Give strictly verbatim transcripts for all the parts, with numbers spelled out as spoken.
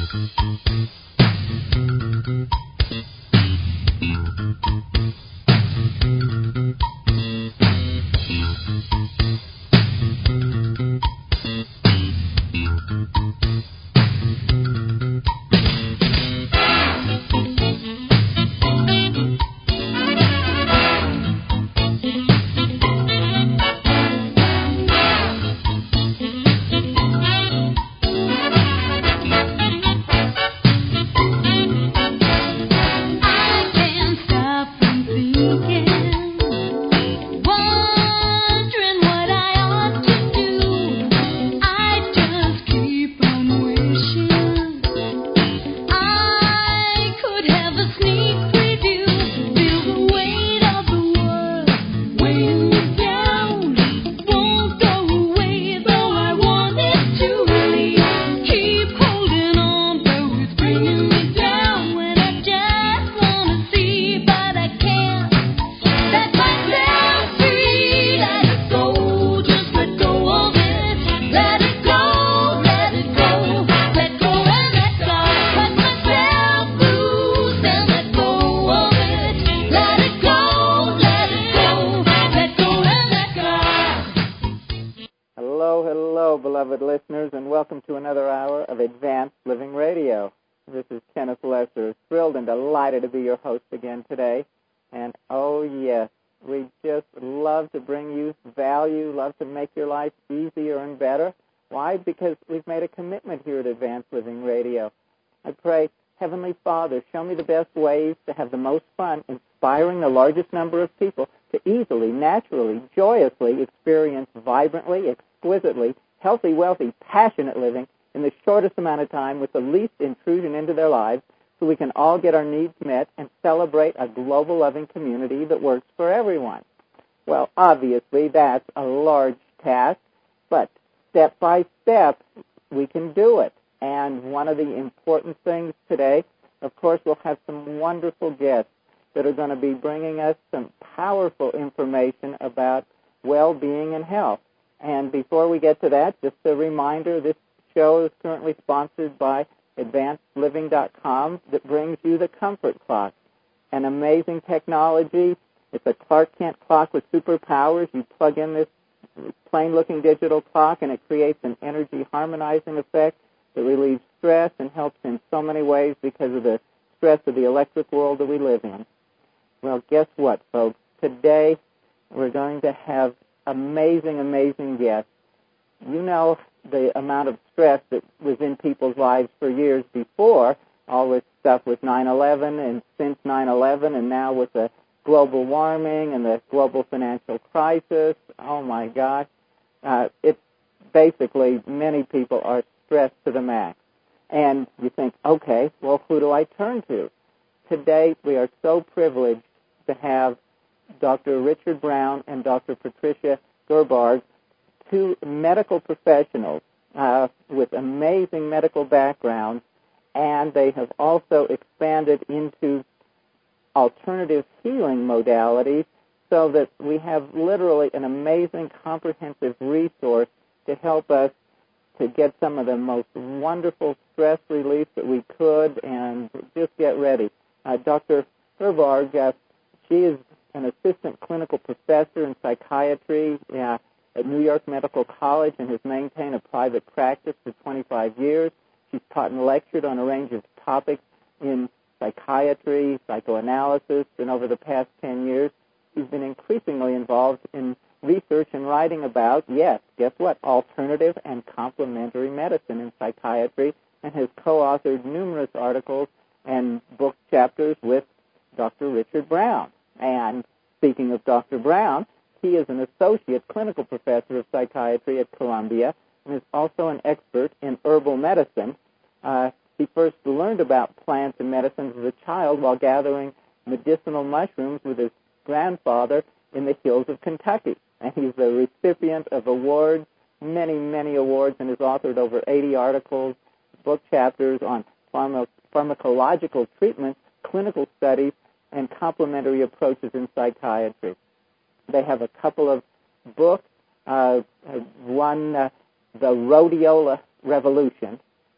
beloved listeners, and welcome to another hour of Advanced Living Radio. This is Kenneth Lesser, thrilled and delighted to be your host again today. And oh yes, we just love to bring you value, love to make your life easier and better. Why? Because we've made a commitment here at Advanced Living Radio. I pray, Heavenly Father, show me the best ways to have the most fun inspiring the largest number of people to easily, naturally, joyously experience vibrantly, exquisitely, healthy, wealthy, passionate living in the shortest amount of time with the least intrusion into their lives so we can all get our needs met and celebrate a global loving community that works for everyone. Well, obviously, that's a large task, but step by step, we can do it. And one of the important things today, of course, we'll have some wonderful guests that are going to be bringing us some powerful information about well-being and health. And before we get to that, just a reminder, this show is currently sponsored by advanced living dot com that brings you the Comfort Clock, an amazing technology. It's a Clark Kent clock with superpowers. You plug in this plain-looking digital clock, and it creates an energy-harmonizing effect that relieves stress and helps in so many ways because of the stress of the electric world that we live in. Well, guess what, folks? Today we're going to have amazing, amazing guests. You know the amount of stress that was in people's lives for years before, all this stuff with nine eleven and since nine eleven and now with the global warming and the global financial crisis. Oh, my gosh. Uh, it's basically many people are stressed to the max. And you think, okay, well, who do I turn to? Today, we are so privileged to have Doctor Richard Brown and Doctor Patricia Gerbarg, two medical professionals uh, with amazing medical backgrounds, and they have also expanded into alternative healing modalities so that we have literally an amazing comprehensive resource to help us to get some of the most wonderful stress relief that we could, and just get ready. Uh, Doctor Gerbarg, uh, she is an assistant clinical professor in psychiatry uh, at New York Medical College and has maintained a private practice for twenty-five years. She's taught and lectured on a range of topics in psychiatry, psychoanalysis, and over the past ten years, she's been increasingly involved in research and writing about, yes, guess what, alternative and complementary medicine in psychiatry, and has co-authored numerous articles and book chapters with Doctor Richard Brown. And speaking of Doctor Brown, he is an associate clinical professor of psychiatry at Columbia and is also an expert in herbal medicine. Uh, he first learned about plants and medicines as a child while gathering medicinal mushrooms with his grandfather in the hills of Kentucky. And he's the recipient of awards, many, many awards, and has authored over eighty articles, book chapters on pharma- pharmacological treatments, clinical studies, and complementary approaches in psychiatry. They have a couple of books, uh, one, uh, The Rhodiola Revolution,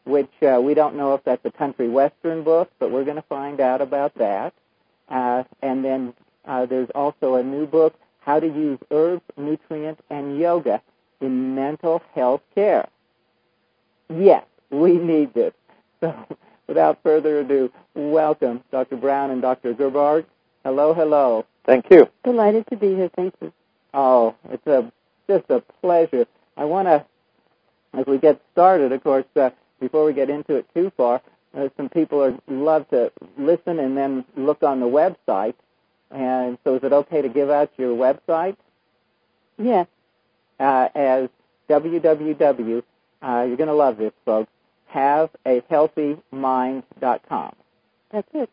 which uh, we don't know if that's a country western book, but we're going to find out about that. Uh, and then uh, there's also a new book, How to Use Herbs, Nutrients, and Yoga in Mental Health Care. Yes, we need this. So without further ado, welcome, Doctor Brown and Doctor Gerbhardt. Hello, hello. Thank you. Delighted to be here. Thank you. Oh, it's a just a pleasure. I want to, as we get started, of course, uh, before we get into it too far, uh, some people are, love to listen and then look on the website. And so is it okay to give out your website? Yes. Uh, as www, uh, you're going to love this, folks, have a healthy mind dot com. That's it.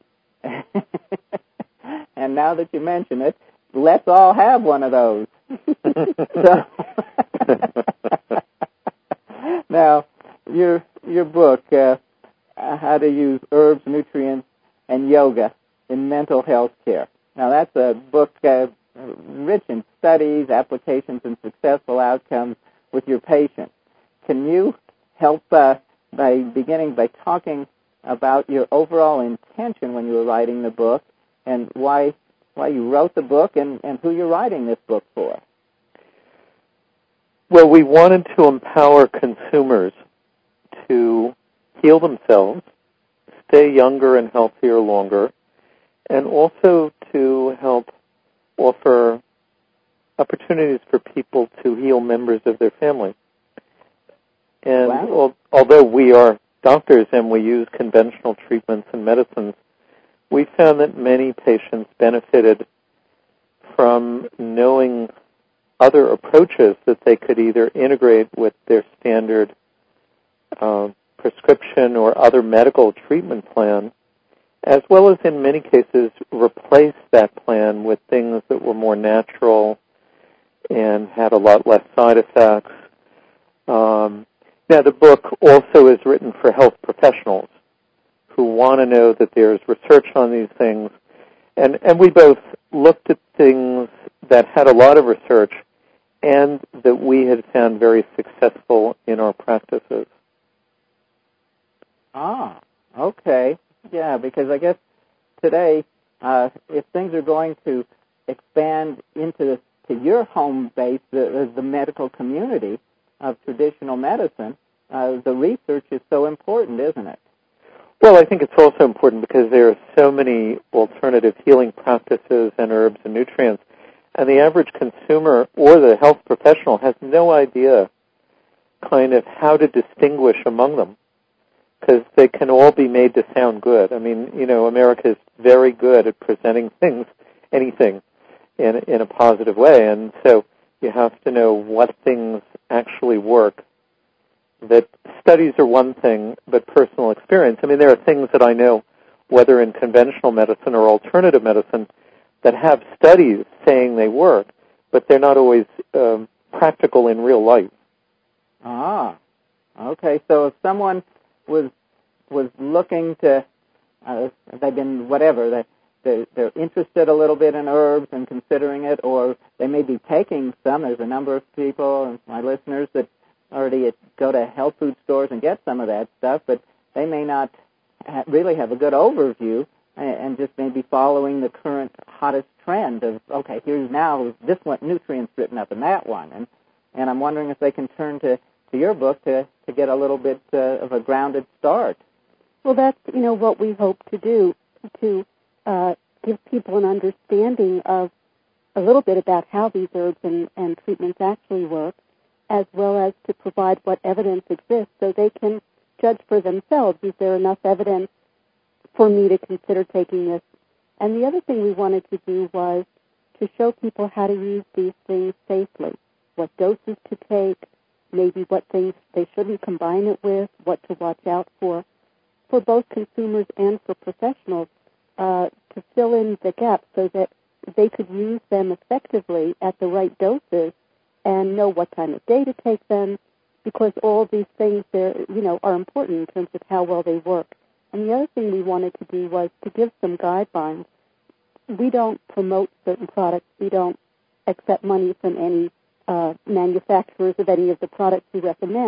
And now that you mention it, let's all have one of those. So, now, your your book, uh, How to Use Herbs, Nutrients, and Yoga in Mental Health Care. Now, that's a book uh, rich in studies, applications, and successful outcomes with your patients. Can you help uh, by beginning by talking about your overall intention when you were writing the book and why why you wrote the book and, and who you're writing this book for? Well, we wanted to empower consumers to heal themselves, stay younger and healthier longer, and also to help offer opportunities for people to heal members of their family. And Wow. al- although we are doctors and we use conventional treatments and medicines, we found that many patients benefited from knowing other approaches that they could either integrate with their standard uh, prescription or other medical treatment plan, as well as in many cases replace that plan with things that were more natural and had a lot less side effects. Um, now, the book also is written for health professionals who want to know that there's research on these things. And, and we both looked at things that had a lot of research and that we had found very successful in our practices. Ah, okay. Yeah, because I guess today, uh, if things are going to expand into the, to your home base, the, the medical community of traditional medicine, uh, the research is so important, isn't it? Well, I think it's also important because there are so many alternative healing practices and herbs and nutrients, and the average consumer or the health professional has no idea kind of how to distinguish among them because they can all be made to sound good. I mean, you know, America is very good at presenting things, anything, in, in a positive way, and so you have to know what things actually work. That studies are one thing, but personal experience. I mean, there are things that I know, whether in conventional medicine or alternative medicine, that have studies saying they work, but they're not always um, practical in real life. Ah, okay. So if someone was was looking to, uh, they've been whatever, they they're, they're interested a little bit in herbs and considering it, or they may be taking some. There's a number of people, my listeners, that already go to health food stores and get some of that stuff, but they may not ha- really have a good overview and, and just maybe following the current hottest trend of, okay, here's now this one nutrients written up in that one. And, and I'm wondering if they can turn to, to your book to, to get a little bit uh, of a grounded start. Well, that's, you know, what we hope to do, to uh, give people an understanding of a little bit about how these herbs and, and treatments actually work, as well as to provide what evidence exists so they can judge for themselves. Is there enough evidence for me to consider taking this? And the other thing we wanted to do was to show people how to use these things safely, what doses to take, maybe what things they shouldn't combine it with, what to watch out for, for both consumers and for professionals, uh, to fill in the gaps so that they could use them effectively at the right doses and know what time of day to take them, because all these things, you know, are important in terms of how well they work. And the other thing we wanted to do was to give some guidelines. We don't promote certain products. We don't accept money from any uh, manufacturers of any of the products we recommend,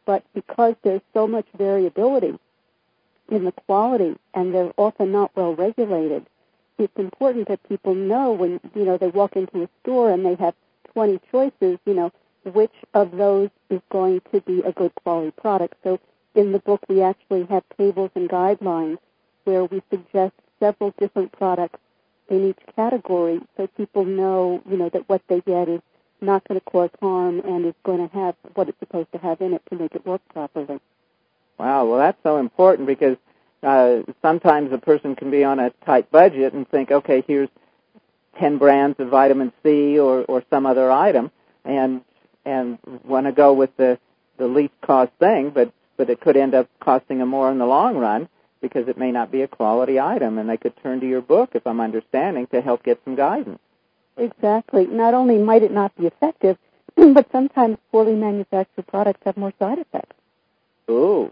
but because there's so much variability in the quality and they're often not well regulated, it's important that people know when, you know, they walk into a store and they have twenty choices, you know, which of those is going to be a good quality product. So in the book, we actually have tables and guidelines where we suggest several different products in each category so people know, you know, that what they get is not going to cause harm and is going to have what it's supposed to have in it to make it work properly. Wow, well, that's so important because uh, sometimes a person can be on a tight budget and think, okay, here's ten brands of vitamin C or, or some other item, and and want to go with the, the least cost thing, but, but it could end up costing them more in the long run because it may not be a quality item, and they could turn to your book, if I'm understanding, to help get some guidance. Exactly. Not only might it not be effective, but sometimes poorly manufactured products have more side effects. Ooh.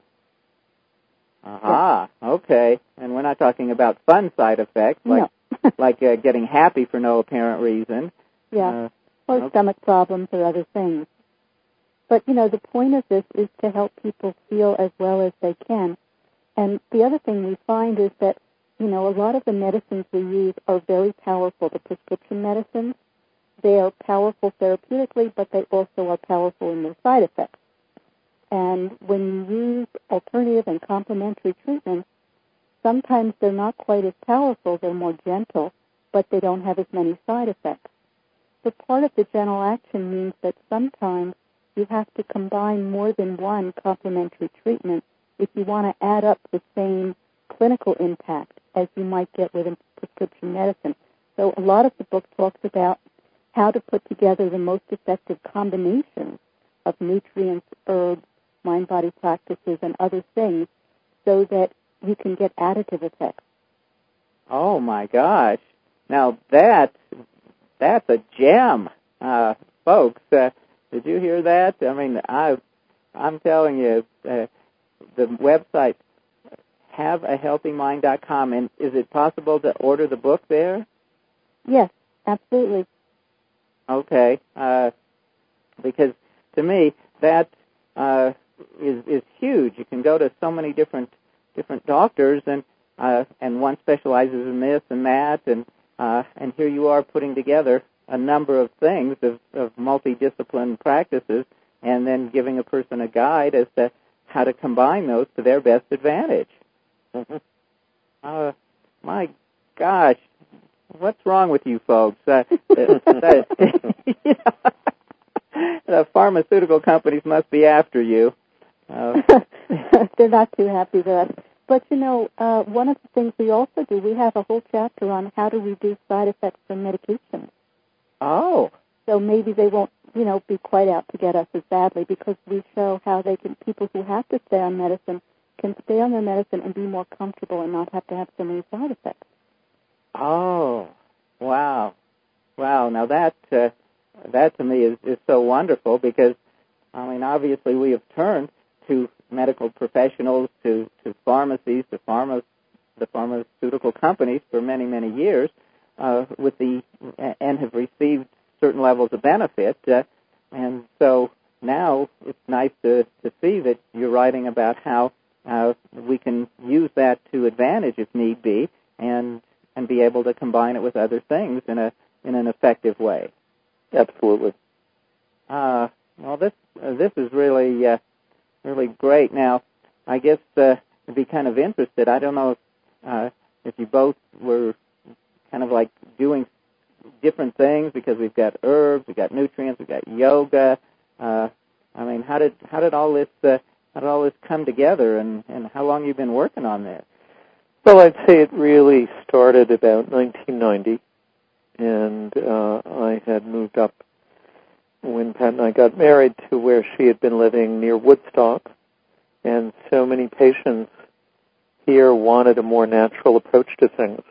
Aha. Yeah. Okay. And we're not talking about fun side effects, like no. like uh, getting happy for no apparent reason. Yeah. Uh, or okay. stomach problems or other things. But, you know, the point of this is to help people feel as well as they can. And the other thing we find is that, you know, a lot of the medicines we use are very powerful, the prescription medicines. They are powerful therapeutically, but they also are powerful in their side effects. And when you use alternative and complementary treatments, sometimes they're not quite as powerful, they're more gentle, but they don't have as many side effects. So part of the general action means that sometimes you have to combine more than one complementary treatment if you want to add up the same clinical impact as you might get with a prescription medicine. So a lot of the book talks about how to put together the most effective combinations of nutrients, herbs, mind-body practices, and other things so that you can get additive effects. Oh, my gosh. Now, that, that's a gem. Uh, folks, uh, did you hear that? I mean, I, I'm telling you, uh, the website, have a healthy mind dot com, and is it possible to order the book there? Yes, absolutely. Okay, uh, because to me, that uh, is, is huge. You can go to so many different different doctors, and uh, and one specializes in this and that, and uh, and here you are putting together a number of things of, of multidiscipline practices, and then giving a person a guide as to how to combine those to their best advantage. Mm-hmm. Uh, my gosh, what's wrong with you folks? Uh, that, you know, the pharmaceutical companies must be after you. Uh, They're not too happy with us. But, you know, uh, one of the things we also do, we have a whole chapter on how to reduce side effects from medications. Oh. So maybe they won't, you know, be quite out to get us as badly because we show how they can, people who have to stay on medicine can stay on their medicine and be more comfortable and not have to have so many side effects. Oh, wow. Wow. Now that, uh, that to me is, is so wonderful because, I mean, obviously we have turned to medical professionals, to, to pharmacies, to pharma, the pharmaceutical companies for many, many years, uh, with the, and have received certain levels of benefit. Uh, and so now it's nice to, to see that you're writing about how uh, we can use that to advantage if need be and and be able to combine it with other things in a in an effective way. Absolutely. Uh, well, this uh, this is really uh, really great. Now, I guess uh, to be kind of interested, I don't know if, uh, if you both were kind of like doing different things because we've got herbs, we've got nutrients, we've got yoga. Uh, I mean, how did how did all this uh, how did all this come together, and, and how long have you been working on this? Well, I'd say it really started about nineteen ninety, and uh, I had moved up when Pat and I got married to where she had been living near Woodstock, and so many patients here wanted a more natural approach to things.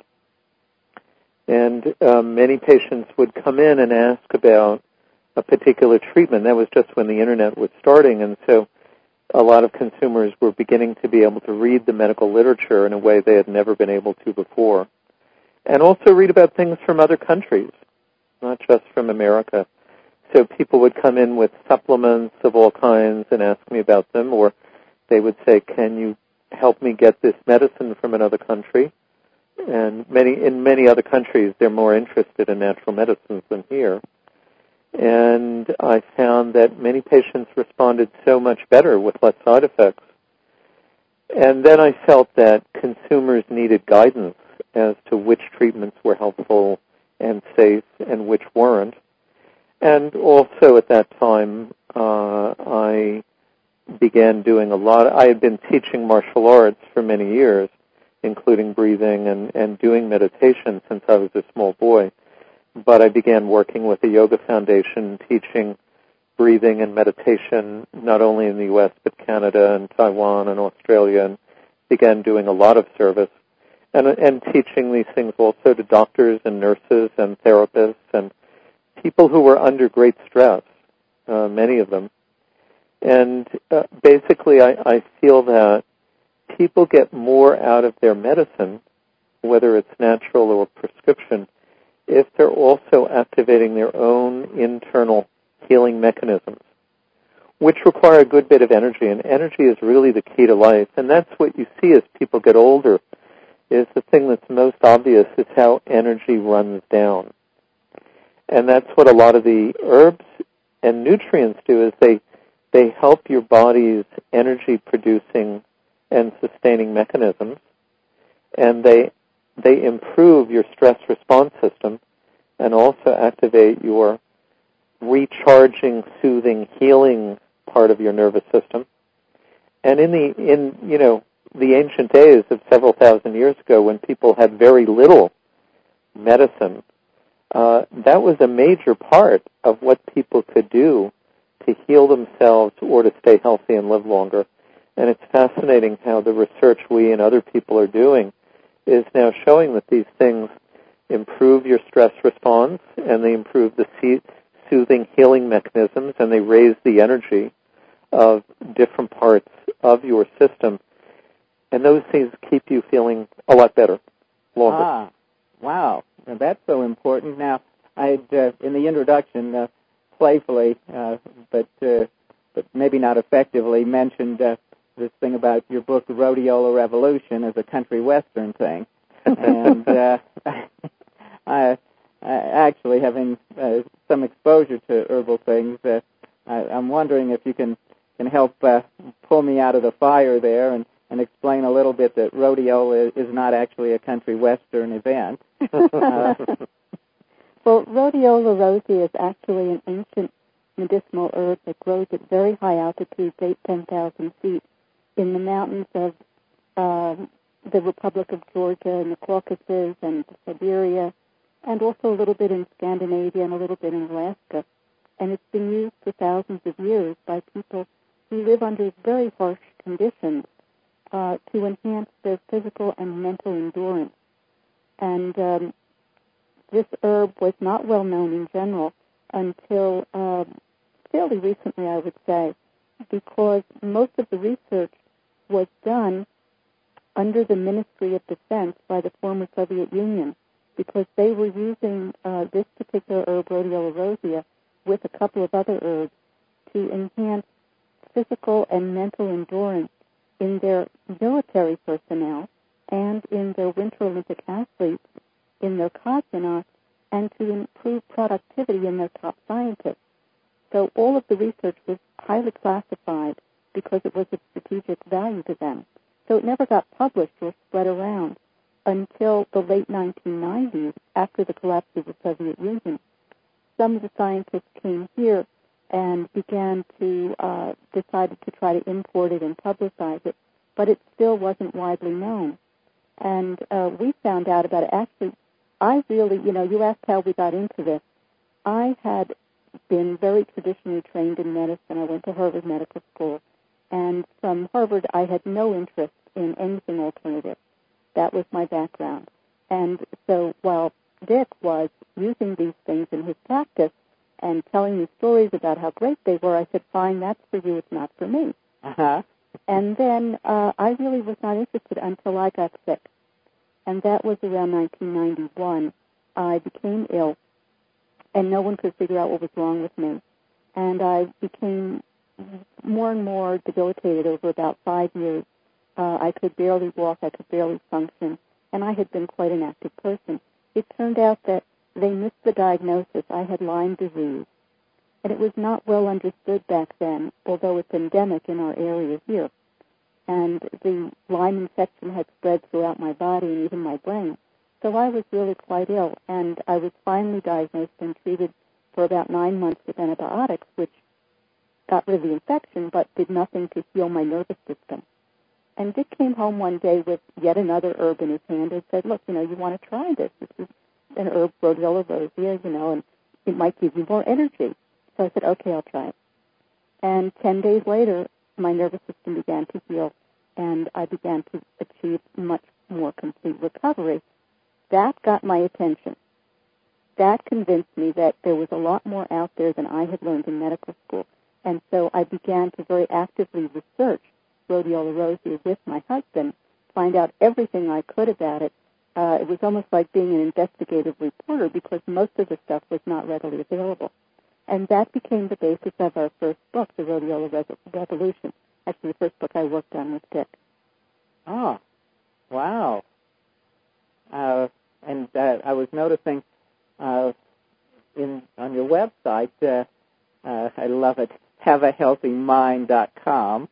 And uh, many patients would come in and ask about a particular treatment. That was just when the Internet was starting, and so a lot of consumers were beginning to be able to read the medical literature in a way they had never been able to before. And also read about things from other countries, not just from America. so people would come in with supplements of all kinds and ask me about them, or they would say, can you help me get this medicine from another country? And many in many other countries, they're more interested in natural medicines than here. And I found that many patients responded so much better with less side effects. And then I felt that consumers needed guidance as to which treatments were helpful and safe and which weren't. And also at that time, uh, I began doing a lot. I had been teaching martial arts for many years, including breathing and, and doing meditation since I was a small boy. But I began working with the Yoga Foundation, teaching breathing and meditation not only in the U S but Canada and Taiwan and Australia, and began doing a lot of service and, and teaching these things also to doctors and nurses and therapists and people who were under great stress, uh, many of them. And uh, basically I, I feel that people get more out of their medicine, whether it's natural or prescription, if they're also activating their own internal healing mechanisms, which require a good bit of energy. And energy is really the key to life. And that's what you see as people get older, is the thing that's most obvious is how energy runs down. And that's what a lot of the herbs and nutrients do, is they they help your body's energy-producing and sustaining mechanisms, and they they improve your stress response system and also activate your recharging, soothing, healing part of your nervous system. And in the in you know the ancient days of several thousand years ago, when people had very little medicine, uh, that was a major part of what people could do to heal themselves or to stay healthy and live longer. And it's fascinating how the research we and other people are doing is now showing that these things improve your stress response, and they improve the soothing, healing mechanisms, and they raise the energy of different parts of your system. And those things keep you feeling a lot better longer. Ah, wow. Now, that's so important. Now, I uh, in the introduction, uh, playfully, uh, but uh, but maybe not effectively, mentioned uh, this thing about your book, Rhodiola Revolution, as a country western thing. And uh, I, I actually, having uh, some exposure to herbal things, uh, I, I'm wondering if you can, can help uh, pull me out of the fire there and, and explain a little bit that rhodiola is not actually a country western event. uh, Well, Rhodiola rosea is actually an ancient medicinal herb that grows at very high altitudes, eight, ten thousand feet, in the mountains of uh, the Republic of Georgia and the Caucasus and Siberia, and also a little bit in Scandinavia and a little bit in Alaska. And it's been used for thousands of years by people who live under very harsh conditions uh, to enhance their physical and mental endurance. And um, this herb was not well known in general until uh, fairly recently, I would say, because most of the research was done under the Ministry of Defense by the former Soviet Union, because they were using uh, this particular herb, Rhodiola rosea, with a couple of other herbs to enhance physical and mental endurance in their military personnel and in their Winter Olympic athletes, in their cosmonauts, and to improve productivity in their top scientists. So all of the research was highly classified because it was of strategic value to them. So it never got published or spread around until the late nineteen nineties, after the collapse of the Soviet Union. Some of the scientists came here and began to, uh, decided to try to import it and publicize it, but it still wasn't widely known. And uh, we found out about it. Actually, I really, you know, you asked how we got into this. I had been very traditionally trained in medicine. I went to Harvard Medical School. And from Harvard, I had no interest in anything alternative. That was my background. And so while Dick was using these things in his practice and telling me stories about how great they were, I said, fine, that's for you, it's not for me. Uh-huh. And then uh, I really was not interested until I got sick. And that was around nineteen ninety-one. I became ill and no one could figure out what was wrong with me. And I became more and more debilitated over about five years. Uh, I could barely walk, I could barely function, and I had been quite an active person. It turned out that they missed the diagnosis. I had Lyme disease, and it was not well understood back then, although it's endemic in our area here. And the Lyme infection had spread throughout my body and even my brain. So I was really quite ill, and I was finally diagnosed and treated for about nine months with antibiotics, which got rid of the infection but did nothing to heal my nervous system. And Dick came home one day with yet another herb in his hand and said, look, you know, you want to try this. This is an herb, Rhodiola rosea, you know, and it might give you more energy. So I said, okay, I'll try it. And ten days later, my nervous system began to heal, and I began to achieve much more complete recovery. That got my attention. That convinced me that there was a lot more out there than I had learned in medical school. And so I began to very actively research Rhodiola rosea with my husband, find out everything I could about it. Uh, it was almost like being an investigative reporter because most of the stuff was not readily available. And that became the basis of our first book, The Rhodiola Revolution. Actually, the first book I worked on with Dick. Oh, wow. Uh, and uh, I was noticing uh, in on your website, uh, uh, I love it, have a healthy mind dot com.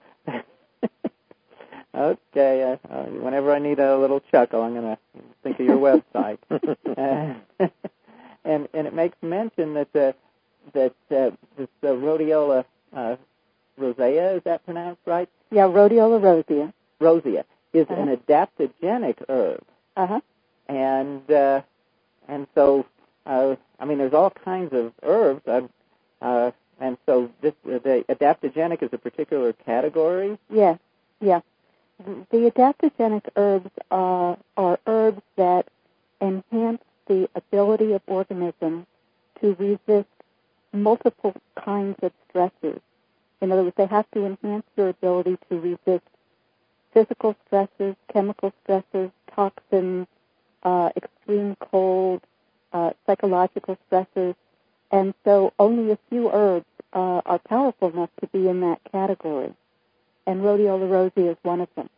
Okay, uh, uh, whenever I need a little chuckle, I'm going to think of your website. uh, and and it makes mention that uh, that uh, this uh, Rhodiola uh, rosea, is that pronounced right? Yeah, Rhodiola rosea. Rosea is uh-huh. an adaptogenic herb. Uh-huh. And uh, and so, uh, I mean, there's all kinds of herbs, uh, uh, and so this uh, the adaptogenic is a particular category? Yes, yeah. The adaptogenic herbs uh, are herbs that enhance the ability of organisms to resist multiple kinds of stressors. In other words, they have to enhance their ability to resist physical stressors, chemical stressors, toxins, uh, extreme cold, uh, psychological stressors. And so only a few herbs uh, are powerful enough to be in that category. And Rhodiola rosea is one of them.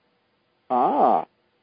Ah,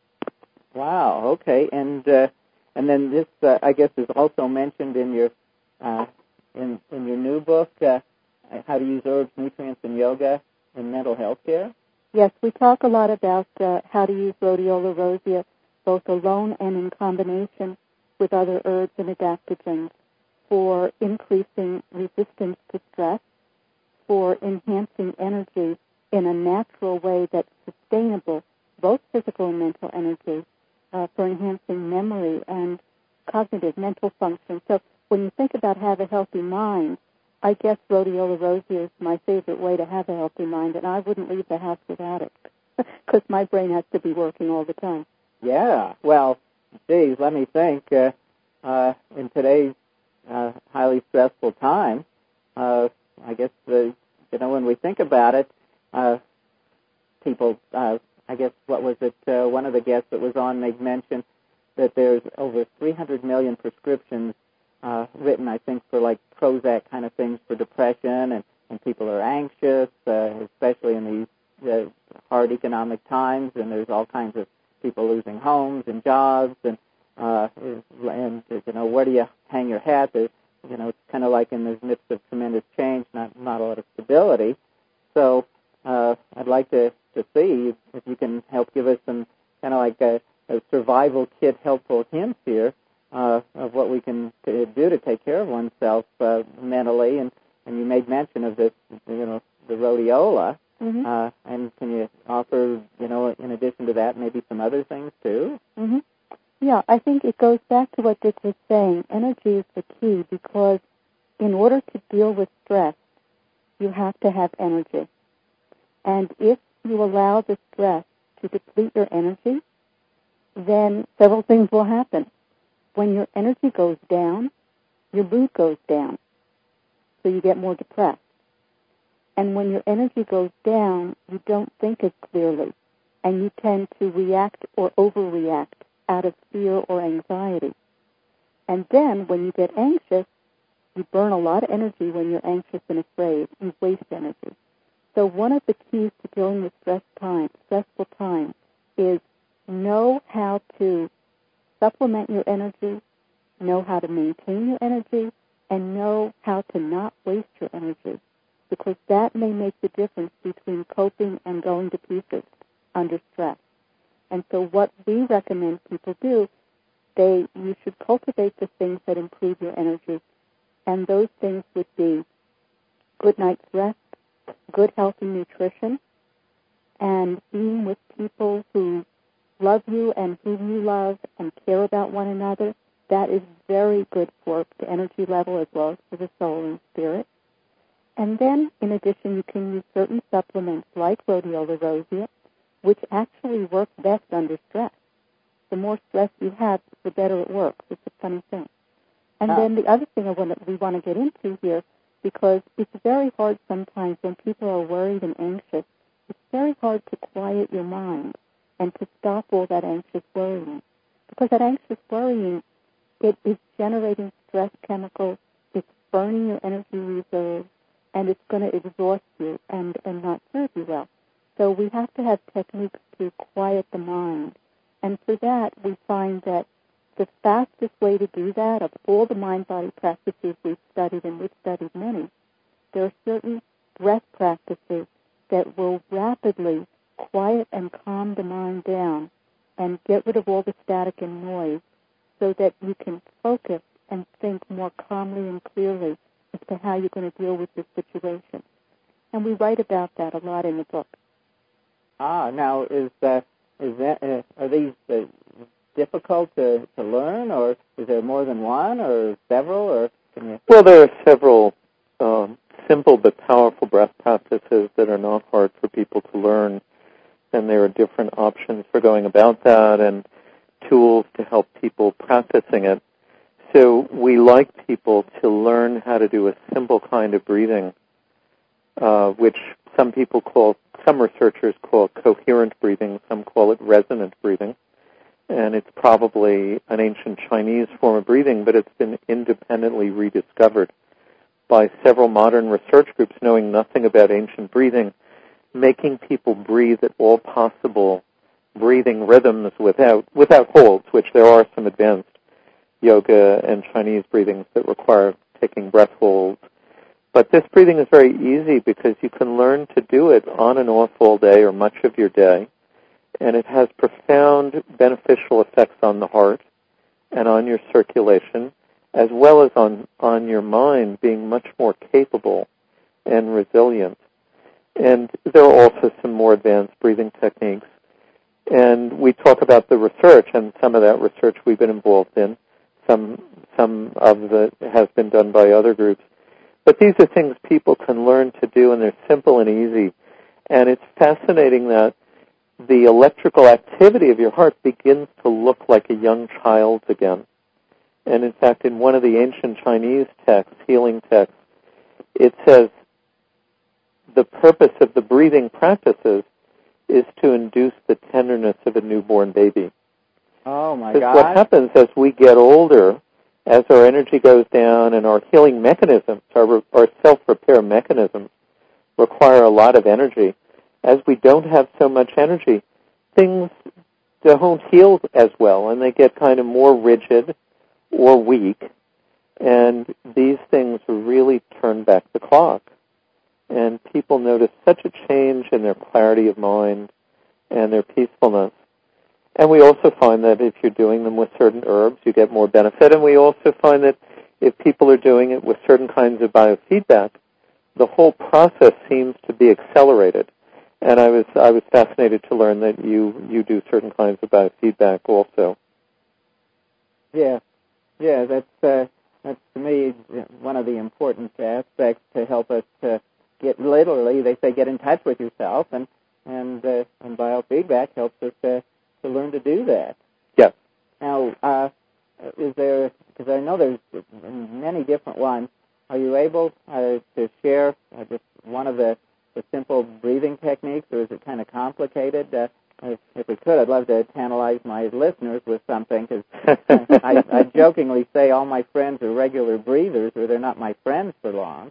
wow. Okay, and uh, and then this, uh, I guess, is also mentioned in your uh, in in your new book, uh, How to Use Herbs, Nutrients, and Yoga in Mental Health Care. Yes, we talk a lot about uh, how to use Rhodiola rosea both alone and in combination with other herbs and adaptogens for increasing resistance to stress, for enhancing energy in a natural way that's sustainable, both physical and mental energy, uh, for enhancing memory and cognitive mental function. So when you think about have a healthy mind, I guess Rhodiola rosea is my favorite way to have a healthy mind, and I wouldn't leave the house without it because my brain has to be working all the time. Yeah, well, geez, let me think. Uh, uh, in today's uh, highly stressful time, uh, I guess, the, you know, when we think about it, uh, people, uh, I guess, what was it, uh, one of the guests that was on made mention that there's over three hundred million prescriptions uh, written, I think, for like Prozac kind of things for depression, and, and people are anxious, uh, especially in these uh, hard economic times, and there's all kinds of people losing homes and jobs, and uh, and you know, where do you hang your hat? There's, you know, it's kind of like in the midst of tremendous change, not not a lot of stability. So uh, I'd like to, to see if you can help give us some kind of like a, a survival kit helpful hints here uh, of what we can do to take care of oneself uh, mentally. And, and you made mention of this, you know, the rhodiola. Mm-hmm. Uh, and can you offer, you know, in addition to that, maybe some other things too? Mm-hmm. Yeah, I think it goes back to what Dick was saying. Energy is the key because in order to deal with stress, you have to have energy. And if you allow the stress to deplete your energy, then several things will happen. When your energy goes down, your mood goes down, so you get more depressed. And when your energy goes down, you don't think as clearly, and you tend to react or overreact out of fear or anxiety. And then when you get anxious, you burn a lot of energy when you're anxious and afraid. You waste energy. So one of the keys to dealing with stress time, stressful time is know how to supplement your energy, know how to maintain your energy, and know how to not waste your energy, because that may make the difference between coping and going to pieces under stress. And so what we recommend people do, they you should cultivate the things that improve your energy, and those things would be good night's rest, good healthy nutrition, and being with people who love you and whom you love and care about one another. That is very good for the energy level as well as for the soul and spirit. And then, in addition, you can use certain supplements like rhodiola rosea, which actually work best under stress. The more stress you have, the better it works. It's a funny thing. And Ah. then the other thing I want to, we want to get into here, because it's very hard sometimes when people are worried and anxious, it's very hard to quiet your mind and to stop all that anxious worrying. Because that anxious worrying, it is generating stress chemicals, it's burning your energy reserves, and it's going to exhaust you and, and not serve you well. So we have to have techniques to quiet the mind. And for that, we find that the fastest way to do that, of all the mind-body practices we've studied, and we've studied many, there are certain breath practices that will rapidly quiet and calm the mind down and get rid of all the static and noise so that you can focus and think more calmly and clearly as to how you're going to deal with this situation. And we write about that a lot in the book. Ah, now, is uh, is that, uh, are these uh, difficult to, to learn, or is there more than one, or several, or can you... Well, there are several um, simple but powerful breath practices that are not hard for people to learn, and there are different options for going about that and tools to help people practicing it. So we like people to learn how to do a simple kind of breathing, uh, which some people call, some researchers call coherent breathing, some call it resonant breathing. And it's probably an ancient Chinese form of breathing, but it's been independently rediscovered by several modern research groups knowing nothing about ancient breathing, making people breathe at all possible breathing rhythms without without holds, which there are some advanced yoga and Chinese breathings that require taking breath holds. But this breathing is very easy because you can learn to do it on and off all day or much of your day. And it has profound beneficial effects on the heart and on your circulation, as well as on, on your mind being much more capable and resilient. And there are also some more advanced breathing techniques. And we talk about the research, and some of that research we've been involved in. Some, some of it has been done by other groups. But these are things people can learn to do, and they're simple and easy. And it's fascinating that the electrical activity of your heart begins to look like a young child's again. And in fact, in one of the ancient Chinese texts, healing texts, it says the purpose of the breathing practices is to induce the tenderness of a newborn baby. Oh, my Because God. what happens as we get older, as our energy goes down and our healing mechanisms, our, our self-repair mechanisms require a lot of energy. As we don't have so much energy, things don't heal as well, and they get kind of more rigid or weak, and these things really turn back the clock. And people notice such a change in their clarity of mind and their peacefulness. And we also find that if you're doing them with certain herbs, you get more benefit. And we also find that if people are doing it with certain kinds of biofeedback, the whole process seems to be accelerated. And I was I was fascinated to learn that you, you do certain kinds of biofeedback also. Yeah, yeah, that's uh, that's to me one of the important aspects to help us to get, literally, they say, get in touch with yourself, and and uh, and biofeedback helps us to to learn to do that. Yes. Now, uh, is there, because I know there's many different ones. Are you able uh, to share uh, just one of the the simple breathing techniques, or is it kind of complicated? Uh, If, if we could, I'd love to tantalize my listeners with something, because I, I jokingly say all my friends are regular breathers, or they're not my friends for long.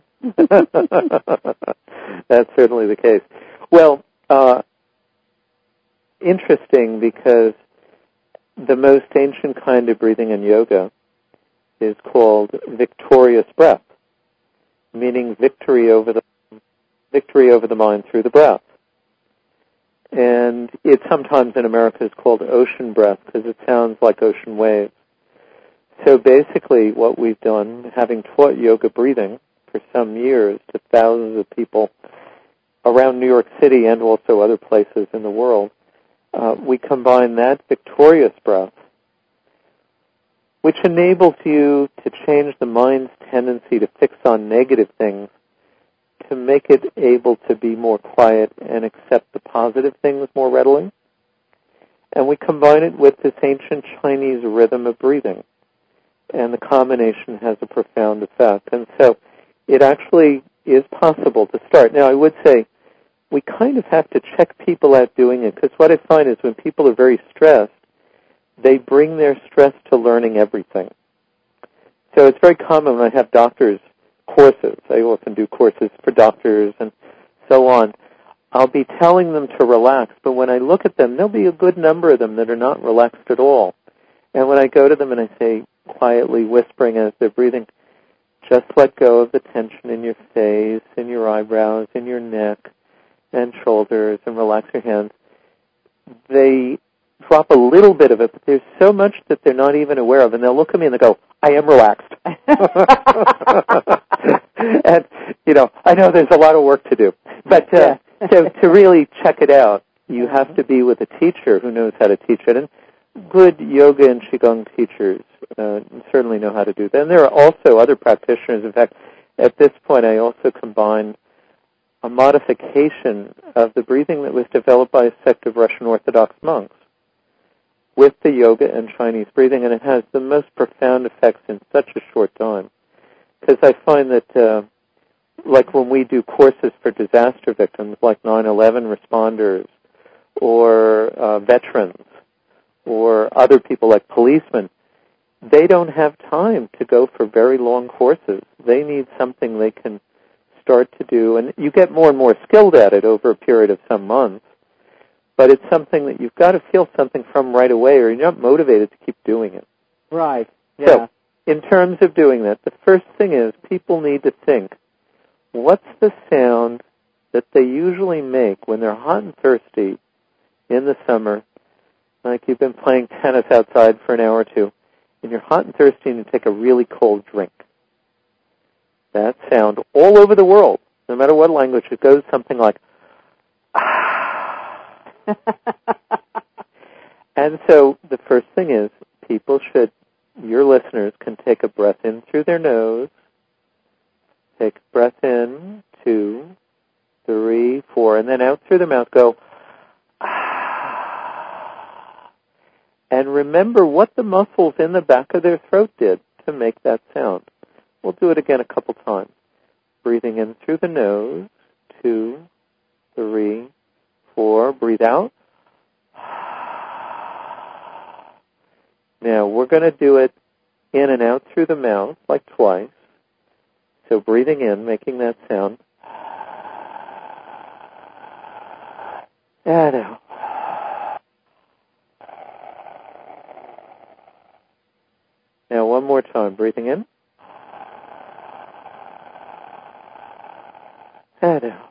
That's certainly the case. Well, uh, interesting, because the most ancient kind of breathing in yoga is called victorious breath, meaning victory over the victory over the mind through the breath. And it sometimes in America is called ocean breath because it sounds like ocean waves. So basically what we've done, having taught yoga breathing for some years to thousands of people around New York City and also other places in the world, uh, we combine that victorious breath, which enables you to change the mind's tendency to fix on negative things, to make it able to be more quiet and accept the positive things more readily. And we combine it with this ancient Chinese rhythm of breathing. And the combination has a profound effect. And so it actually is possible to start. Now, I would say we kind of have to check people out doing it, because what I find is when people are very stressed, they bring their stress to learning everything. So it's very common when I have doctors courses. I often do courses for doctors and so on. I'll be telling them to relax, but when I look at them, there'll be a good number of them that are not relaxed at all. And when I go to them and I say, quietly whispering as they're breathing, just let go of the tension in your face, in your eyebrows, in your neck and shoulders, and relax your hands, they drop a little bit of it, but there's so much that they're not even aware of, and they'll look at me and they go, I am relaxed. And, you know, I know there's a lot of work to do. But uh, so to really check it out, you have to be with a teacher who knows how to teach it. And good yoga and Qigong teachers uh, certainly know how to do that. And there are also other practitioners. In fact, at this point, I also combined a modification of the breathing that was developed by a sect of Russian Orthodox monks with the yoga and Chinese breathing, and it has the most profound effects in such a short time. Because I find that, uh, like when we do courses for disaster victims, like nine eleven responders, or uh, veterans, or other people like policemen, they don't have time to go for very long courses. They need something they can start to do, and you get more and more skilled at it over a period of some months. But it's something that you've got to feel something from right away, or you're not motivated to keep doing it. Right. Yeah. So, in terms of doing that, the first thing is people need to think, what's the sound that they usually make when they're hot and thirsty in the summer, like you've been playing tennis outside for an hour or two, and you're hot and thirsty and you take a really cold drink. That sound all over the world, no matter what language, it goes something like, ah. And so the first thing is people should, your listeners can take a breath in through their nose, take a breath in, two, three, four, and then out through the mouth go, ah. And remember what the muscles in the back of their throat did to make that sound. We'll do it again a couple times. Breathing in through the nose, two, three, four, breathe out. Now, we're going to do it in and out through the mouth, like twice. So breathing in, making that sound. And out. Now, one more time, breathing in. And out.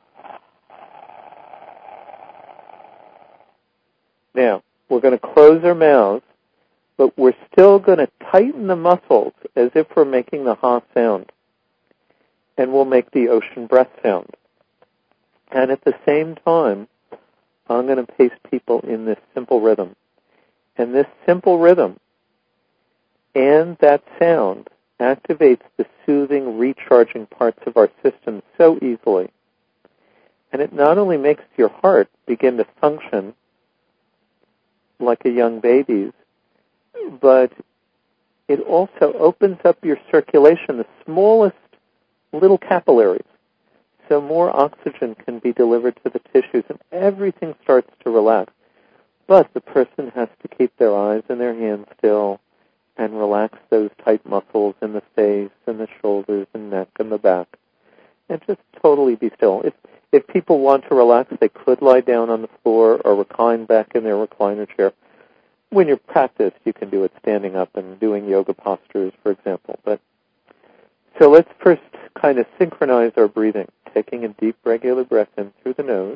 Now, we're going to close our mouths, but we're still going to tighten the muscles as if we're making the ha sound. And we'll make the ocean breath sound. And at the same time, I'm going to pace people in this simple rhythm. And this simple rhythm and that sound activates the soothing, recharging parts of our system so easily. And it not only makes your heart begin to function like a young baby's, but it also opens up your circulation, the smallest little capillaries, so more oxygen can be delivered to the tissues and everything starts to relax. But the person has to keep their eyes and their hands still and relax those tight muscles in the face and the shoulders and neck and the back. And just totally be still. If if people want to relax, they could lie down on the floor or recline back in their recliner chair. When you practice, you can do it standing up and doing yoga postures, for example. But so let's first kind of synchronize our breathing, taking a deep, regular breath in through the nose.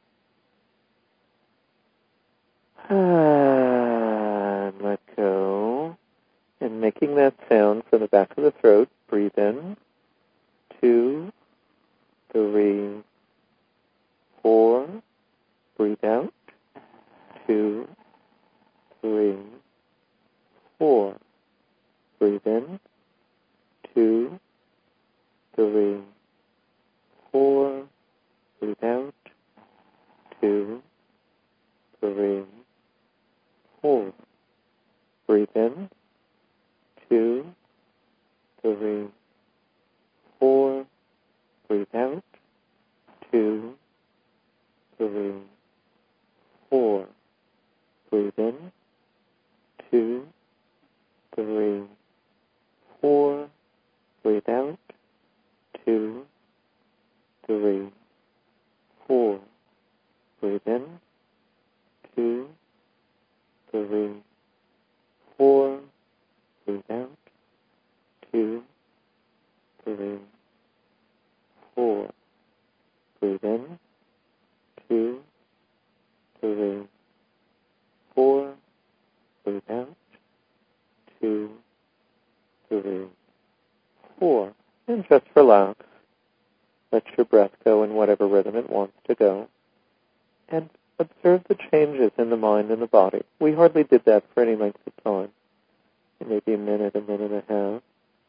And let go. And making that sound from the back of the throat, breathe in. Two, three, four. Breathe out. Two, three, four. Breathe in. Two, three, four. Breathe out. Two, three, four. Breathe in. Two, three, four. Breathe out. Two, three, four. Breathe in. Two, three, four. Breathe out. Two, three, four. Breathe in. Two, three, four. Breathe out. Two, three, four. Breathe in. Two, three, four. Breathe out. Two, three, four. And just relax. Let your breath go in whatever rhythm it wants to go. And observe the changes in the mind and the body. We hardly did that for any length of time. Maybe a minute, a minute and a half.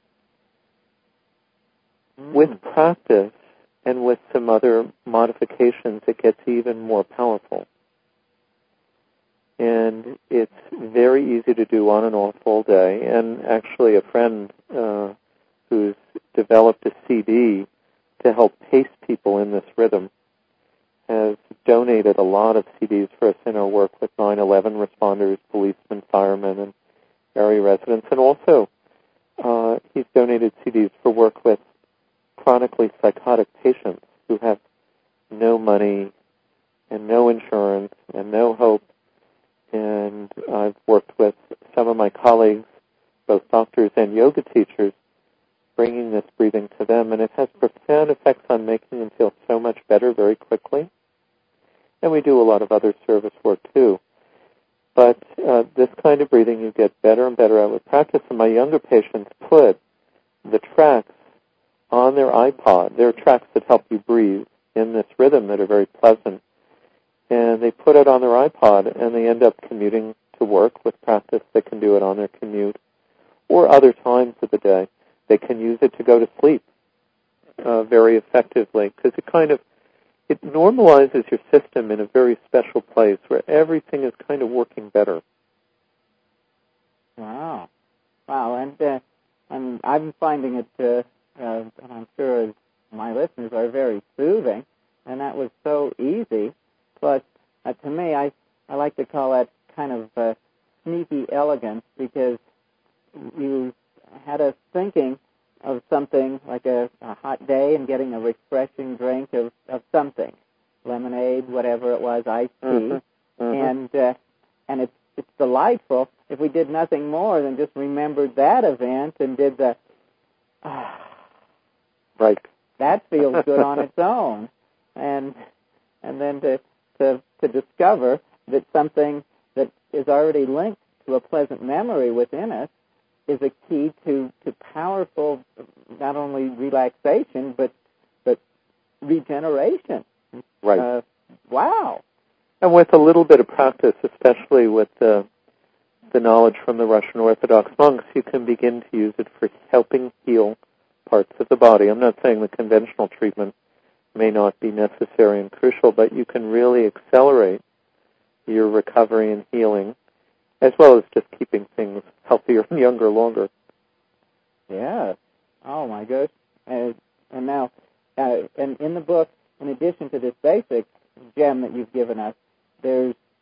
Mm. With practice and with some other modifications, it gets even more powerful. And it's very easy to do on and off all day. And actually a friend uh, who's developed a C D to help pace people in this rhythm has donated a lot of C Ds for us in our work with nine eleven responders, policemen, firemen, and area residents. And also uh, he's donated C Ds for work with chronically psychotic patients who have no money and no insurance and no hope. And I've worked with some of my colleagues, both doctors and yoga teachers, bringing this breathing to them, and it has profound effects on making them feel so much better very quickly. And we do a lot of other service work too. But uh, this kind of breathing you get better and better at with practice. And my younger patients put the tracks on their iPod. There are tracks that help you breathe in this rhythm that are very pleasant. And they put it on their iPod, and they end up commuting to work with practice. They can do it on their commute or other times of the day. They can use it to go to sleep uh, very effectively because it kind of it normalizes your system in a very special place where everything is kind of working better. Wow. Wow. And uh, I'm, I'm finding it, uh, uh, and I'm sure my listeners are, very soothing, and that was so easy. But uh, to me, I, I like to call that kind of uh, sneaky elegance because you had us thinking of something like a, a hot day and getting a refreshing drink of, of something, lemonade, whatever it was, iced tea, mm-hmm. Mm-hmm. and uh, and it's it's delightful if we did nothing more than just remembered that event and did the ah, right. That feels good on its own, and and then to to to discover that something that is already linked to a pleasant memory within us is a key to, to powerful, not only relaxation, but but regeneration. Right. Uh, wow. And with a little bit of practice, especially with the, the knowledge from the Russian Orthodox monks, you can begin to use it for helping heal parts of the body. I'm not saying the conventional treatment may not be necessary and crucial, but you can really accelerate your recovery and healing, as well as just keeping things healthier and younger longer. Yeah. Oh, my goodness. And, and now, uh, and in the book, in addition to this basic gem that you've given us, there's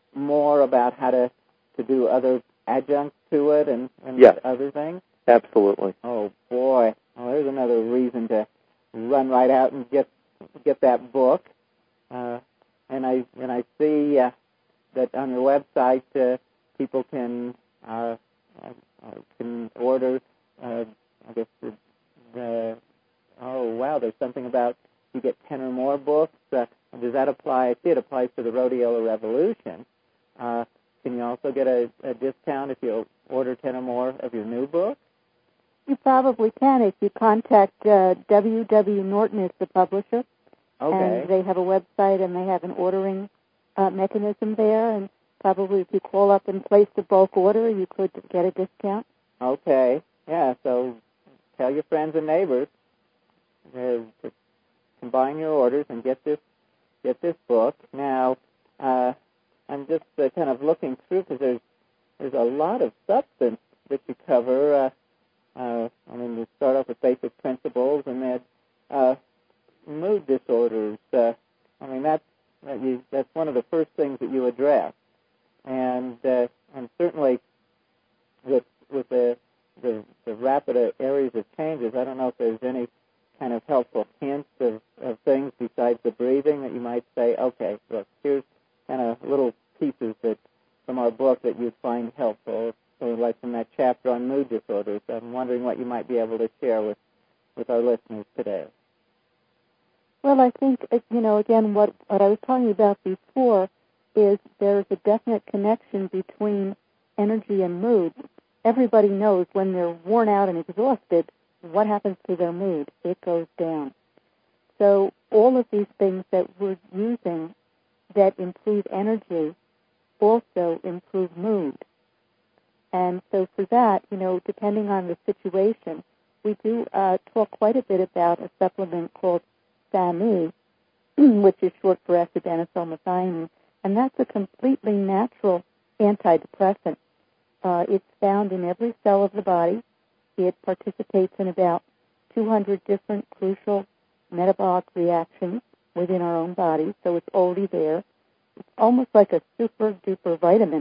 more about how to, to do other adjuncts to it and, and Yes. other things? Absolutely. Oh, boy. Well, there's another reason to run right out and get get that book. Uh, and I and I see uh, that on your website uh, people can uh, uh, can order. Uh, I guess the, the oh wow, there's something about you get ten or more books. Uh, does that apply? I see it applies to the Rhodiola Revolution. Uh, can you also get a, a discount if you order ten or more of your new books? You probably can if you contact uh, W W. Norton is the publisher. Okay. And they have a website and they have an ordering uh, mechanism there. And probably if you call up and place the bulk order, you could get a discount. Okay. Yeah, so tell your friends and neighbors uh, to combine your orders and get this get this book. Now, uh, I'm just uh, kind of looking through because there's there's a lot of substance that you cover. Uh, uh, I mean, you start off with basic principles, and then uh, mood disorders. Uh, I mean, that's that you, that's one of the first things that you address, and uh, and certainly with with the the, the rapid areas of changes, I don't know if there's any kind of helpful hints of, of things besides the breathing that you might say, okay, look, here's kind of little pieces that from our book that you'd find helpful. So like from that chapter on mood disorders, I'm wondering what you might be able to share with, with our listeners today. Well, I think, you know, again, what, what I was talking about before is there's a definite connection between energy and mood. Everybody knows when they're worn out and exhausted, what happens to their mood? It goes down. So all of these things that we're using that improve energy also improve mood. And so for that, you know, depending on the situation, we do uh, talk quite a bit about a supplement called S A M E, which is short for S-adenosylmethionine, and that's a completely natural antidepressant. Uh, it's found in every cell of the body. It participates in about two hundred different crucial metabolic reactions within our own body, so it's already there. It's almost like a super-duper vitamin,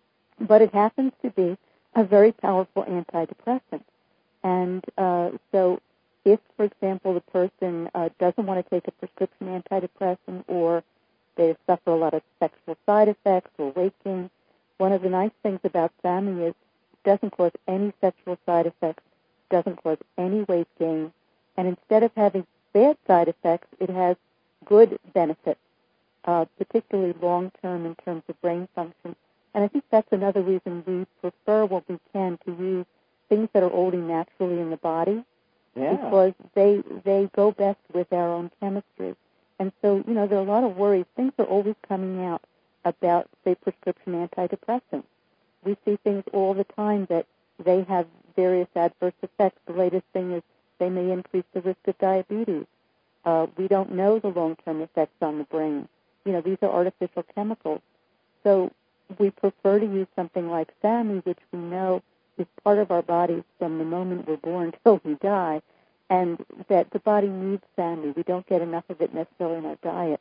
but it happens to be a very powerful antidepressant. And uh, so if, for example, the person uh, doesn't want to take a prescription antidepressant or they suffer a lot of sexual side effects or weight gain, one of the nice things about S A M E is it doesn't cause any sexual side effects, doesn't cause any weight gain, and instead of having bad side effects, it has good benefits, uh, particularly long-term in terms of brain function. And I think that's another reason we prefer what we can to use things that are already naturally in the body, yeah. because they they go best with our own chemistry. And so, you know, there are a lot of worries. Things are always coming out about, say, prescription antidepressants. We see things all the time that they have various adverse effects. The latest thing is they may increase the risk of diabetes. Uh, we don't know the long-term effects on the brain. You know, these are artificial chemicals. So we prefer to use something like S A M E, which we know is part of our bodies from the moment we're born till we die, and that the body needs S A M E. We don't get enough of it necessarily in our diet.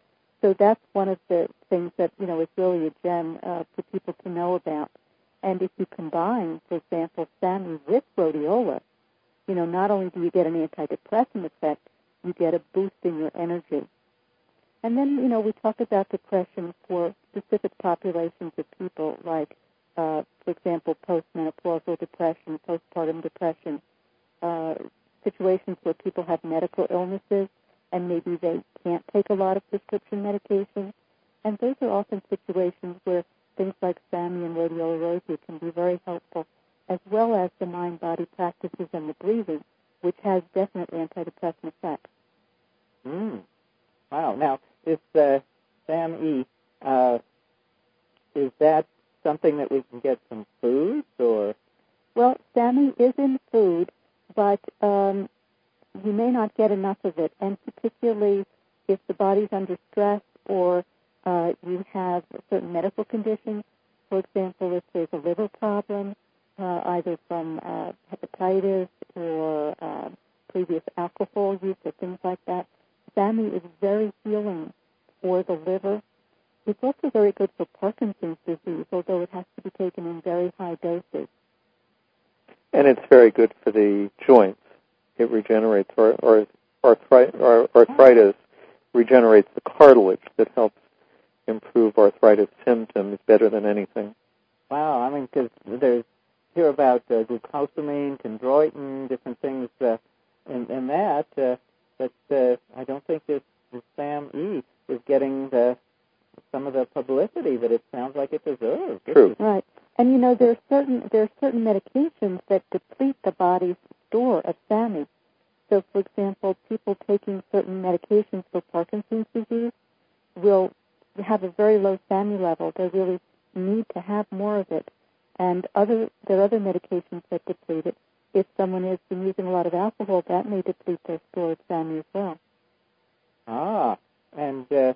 So that's one of the things that, you know, is really a gem uh, for people to know about. And if you combine, for example, S A M E with rhodiola, you know, not only do you get an antidepressant effect, you get a boost in your energy. And then, you know, we talk about depression for specific populations of people, like, uh, for example, postmenopausal depression, postpartum depression, uh, situations where people have medical illnesses and maybe they can't take a lot of prescription medication. And those are often situations where things like S A M E and rhodiola rosea can be very helpful, as well as the mind-body practices and the breathing, which has definite antidepressant effects. Mm. Wow. Now, this uh, S A M E, uh, is that something that we can get from foods or? Well, S A M E is in food, but um, you may not get enough of it, and particularly if the body's under stress or uh, you have certain medical conditions. For example, if there's a liver problem, uh, either from uh, hepatitis or uh, previous alcohol use or things like that, S A M E is very healing for the liver It's also very good for Parkinson's disease, although it has to be taken in very high doses. And it's very good for the joints. It regenerates, or, or, arthritis, or arthritis regenerates the cartilage that helps improve arthritis symptoms better than anything. Wow, I mean, because there's hear about uh, glucosamine, chondroitin, different things uh, in, in that, uh, but uh, I don't think this, this SAM E is getting the some of the publicity that it sounds like it deserves. True. Right. And, you know, there are certain there are certain medications that deplete the body's store of S A M I. So, for example, people taking certain medications for Parkinson's disease will have a very low S A M I level. They really need to have more of it. And other there are other medications that deplete it. If someone has been using a lot of alcohol, that may deplete their store of S A M I as well. Ah, and uh,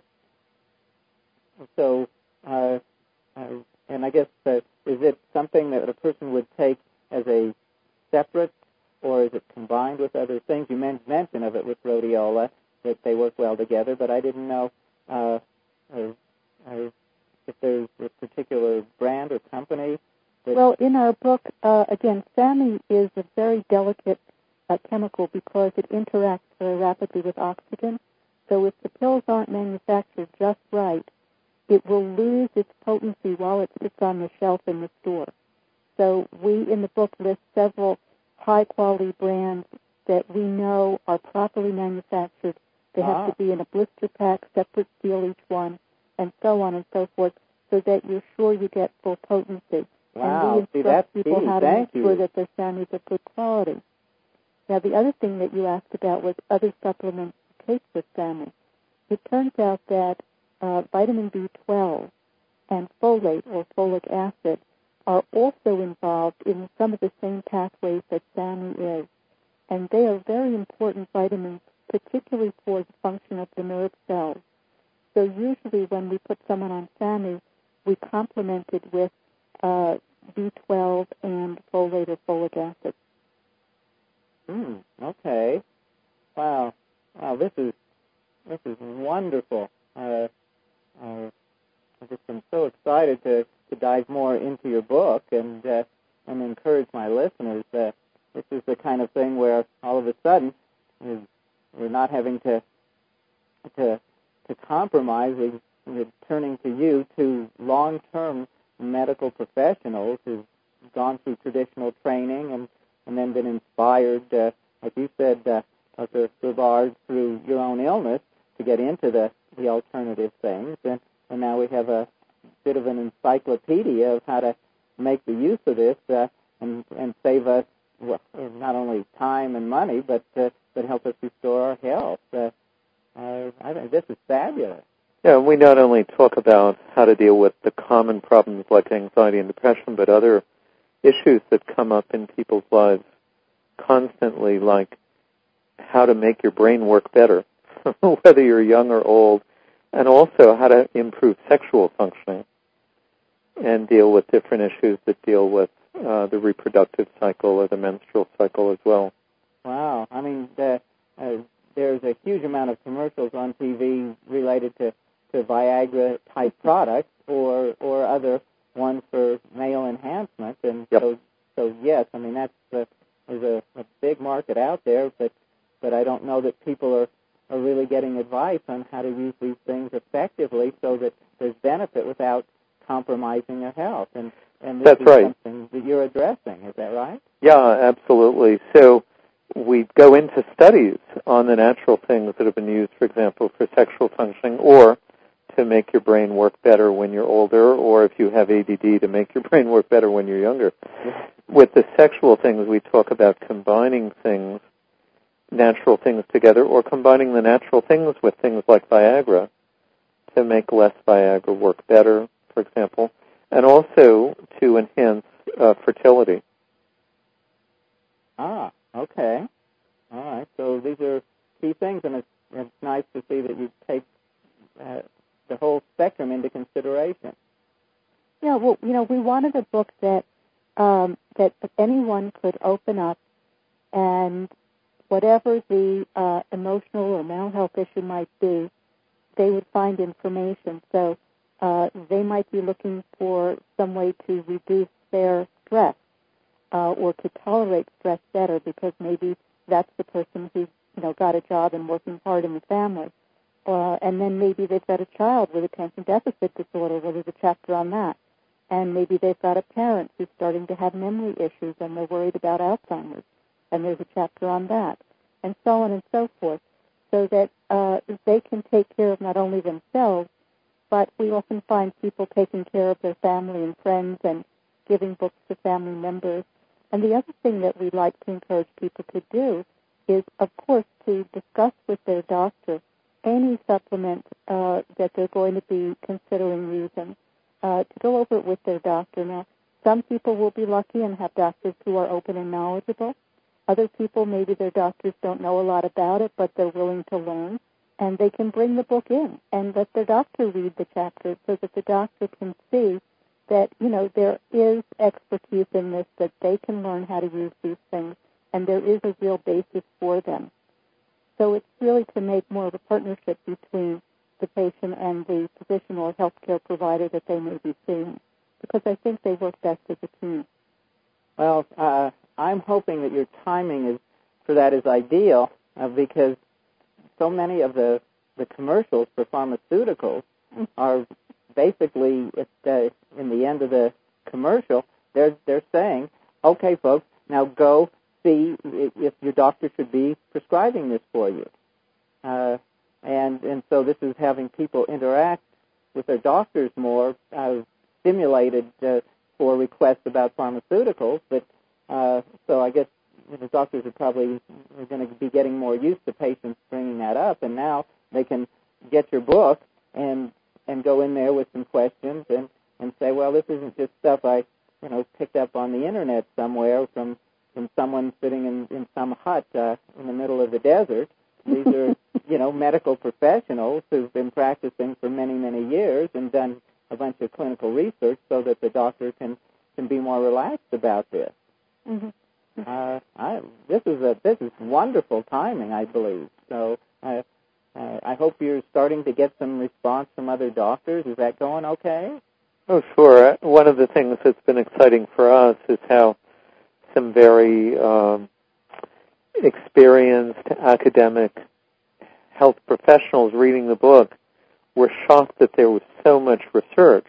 so, uh, uh, and I guess, uh, is it something that a person would take as a separate, or is it combined with other things? You men- mentioned of it with rhodiola, that they work well together, but I didn't know uh, uh, uh, if there's a particular brand or company. That Well, in our book, uh, again, S A M I is a very delicate uh, chemical because it interacts very rapidly with oxygen. So if the pills aren't manufactured just right, it will lose its potency while it sits on the shelf in the store. So we, in the book, list several high-quality brands that we know are properly manufactured. They have Ah. to be in a blister pack, separate seal each one, and so on and so forth, so that you're sure you get full potency. Wow, and we see, that's instruct people key. how to Thank make sure you. that their S A M Is of good quality. Now, the other thing that you asked about was other supplements to take with S A M I. It turns out that uh, vitamin B twelve and folate, or folic acid, are also involved in some of the same pathways that S A M I is. And they are very important vitamins, particularly for the function of the nerve cells. So usually when we put someone on S A M I, we complement it with uh, B twelve and folate or folic acid. Hmm. Okay. Wow. Wow. This is this is wonderful. Uh, uh, I just am so excited to, to dive more into your book and uh, and encourage my listeners that this is the kind of thing where all of a sudden we're not having to to to compromise. We, we're turning to you, to long-term medical professionals who've gone through traditional training and, and then been inspired, uh, like you said, uh, Doctor Soubard, through your own illness to get into the, the alternative things. And, and now we have a bit of an encyclopedia of how to make the use of this uh, and, and save us well, not only time and money, but uh, but help us restore our health. Uh, uh, I think this is fabulous. Yeah, we not only talk about how to deal with the common problems like anxiety and depression, but other issues that come up in people's lives constantly, like how to make your brain work better, whether you're young or old, and also how to improve sexual functioning and deal with different issues that deal with uh, the reproductive cycle or the menstrual cycle as well. Wow. I mean, the, uh, there's a huge amount of commercials on T V related to, to Viagra-type products or or other ones for male enhancement. And yep. so, so, yes, I mean, that's uh, there's a, a big market out there, but, but I don't know that people are, are really getting advice on how to use these things effectively so that there's benefit without compromising their health. And, and this That's is right. something that you're addressing. Is that right? Yeah, absolutely. So we go into studies on the natural things that have been used, for example, for sexual functioning or to make your brain work better when you're older, or if you have A D D, to make your brain work better when you're younger. Yeah. With the sexual things, we talk about combining things, natural things together, or combining the natural things with things like Viagra to make less Viagra work better, for example, and also to enhance uh, fertility. Ah, okay. All right. So these are key things, and it's, it's nice to see that you take uh, the whole spectrum into consideration. Yeah, well, you know, we wanted a book that um, that anyone could open up, and whatever the uh, emotional or mental health issue might be, they would find information. So uh, they might be looking for some way to reduce their stress uh, or to tolerate stress better, because maybe that's the person who's, you know, got a job and working hard in the family. Uh, and then maybe they've got a child with attention deficit disorder, where there's a chapter on that. And maybe they've got a parent who's starting to have memory issues and they're worried about Alzheimer's, and there's a chapter on that, and so on and so forth, so that uh, they can take care of not only themselves, but we often find people taking care of their family and friends and giving books to family members. And the other thing that we like to encourage people to do is, of course, to discuss with their doctor any supplement uh, that they're going to be considering using, uh, to go over it with their doctor. Now, some people will be lucky and have doctors who are open and knowledgeable. Other people, maybe their doctors don't know a lot about it, but they're willing to learn, and they can bring the book in and let their doctor read the chapters so that the doctor can see that, you know, there is expertise in this, that they can learn how to use these things, and there is a real basis for them. So it's really to make more of a partnership between the patient and the physician or healthcare provider that they may be seeing, because I think they work best as a team. Well, uh, I'm hoping that your timing is for that is ideal, uh, because so many of the, the commercials for pharmaceuticals are basically at the, in the end of the commercial, they're they're saying, okay, folks, now go see if your doctor should be prescribing this for you. Uh, and and so this is having people interact with their doctors more, uh, stimulated uh, for requests about pharmaceuticals. But uh, so I guess the doctors are probably going to be getting more used to patients bringing that up, and now they can get your book and and go in there with some questions and, and say, well, this isn't just stuff I, you know, picked up on the internet somewhere from from someone sitting in, in some hut uh, in the middle of the desert. These are, you know, medical professionals who've been practicing for many, many years and done a bunch of clinical research so that the doctor can, can be more relaxed about this. Mm-hmm. Uh, I, this is a this is wonderful timing, I believe. So uh, uh, I hope you're starting to get some response from other doctors. Is that going okay? Oh, sure. One of the things that's been exciting for us is how some very um, experienced academic health professionals reading the book were shocked that there was so much research,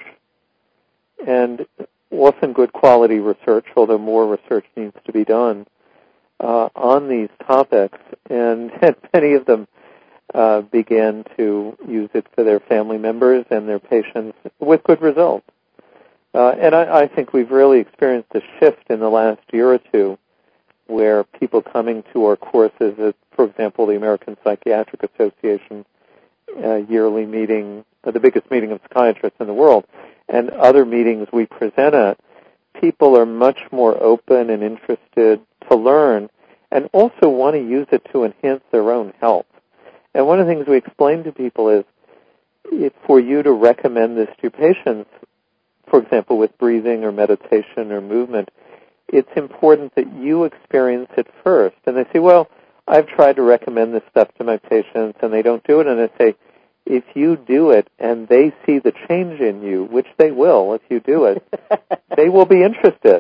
and often good quality research, although more research needs to be done, uh, on these topics. And many of them uh, began to use it for their family members and their patients with good results. Uh, and I, I think we've really experienced a shift in the last year or two where people coming to our courses at, for example, the American Psychiatric Association uh, yearly meeting, uh, the biggest meeting of psychiatrists in the world, and other meetings we present at, people are much more open and interested to learn and also want to use it to enhance their own health. And one of the things we explain to people is if for you to recommend this to patients, for example, with breathing or meditation or movement, it's important that you experience it first. And they say, well, I've tried to recommend this stuff to my patients and they don't do it. And I say, if you do it and they see the change in you, which they will if you do it, they will be interested.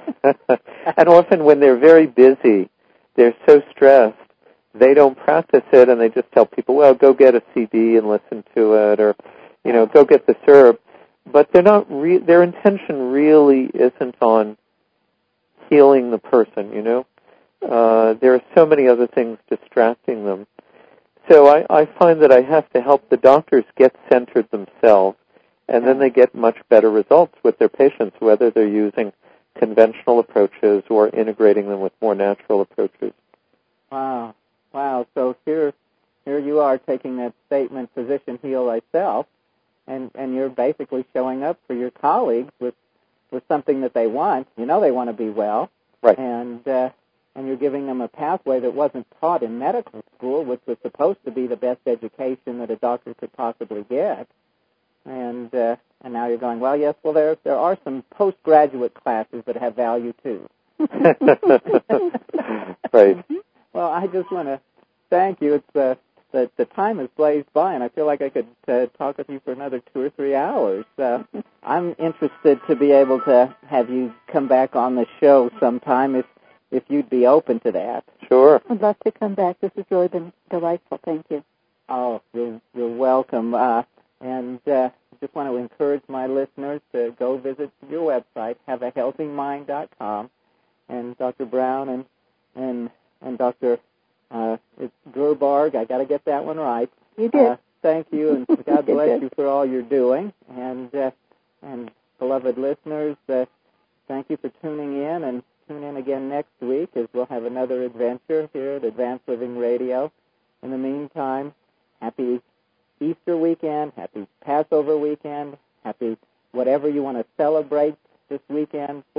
And often when they're very busy, they're so stressed, they don't practice it and they just tell people, well, go get a C D and listen to it, or, you know, go get the syrup. But they're not re- their intention really isn't on healing the person, you know. Uh, there are so many other things distracting them. So I, I find that I have to help the doctors get centered themselves, and then they get much better results with their patients, whether they're using conventional approaches or integrating them with more natural approaches. Wow. Wow. So here here you are taking that statement, physician heal thyself, and, and you're basically showing up for your colleagues with, with something that they want. You know they want to be well. Right. And uh, and you're giving them a pathway that wasn't taught in medical school, which was supposed to be the best education that a doctor could possibly get. And uh, and now you're going, well, yes, well, there there are some postgraduate classes that have value, too. Right. Well, I just want to thank you. It's uh, the, the time has blazed by, and I feel like I could uh, talk with you for another two or three hours. Uh, I'm interested to be able to have you come back on the show sometime if if you'd be open to that. Sure. I'd love to come back. This has really been delightful. Thank you. Oh, you're, you're welcome. Uh, and uh, just want to encourage my listeners to go visit your website, have a healthy mind dot com, and Doctor Brown and and and Doctor Uh, it's Gerbarg. I got to get that one right. You did. Uh, thank you, and God bless you, you for all you're doing. And uh, and beloved listeners, uh, thank you for tuning in, and tune in again next week as we'll have another adventure here at Advanced Living Radio. In the meantime, happy Easter weekend, happy Passover weekend, happy whatever you want to celebrate this weekend.